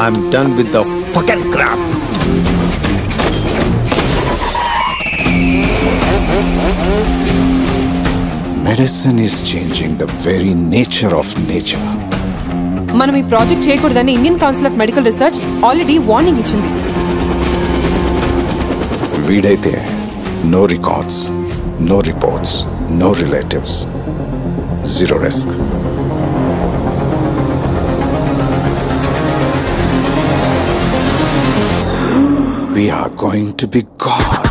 I'm done with the fucking crap. Medicine is changing the very nature of nature. మనం ఈ project చేయకూడదని Indian Council of Medical Research already warning ఇచ్చింది. వీడైతే no records, no reports, no relatives, zero risk. We are going to be God.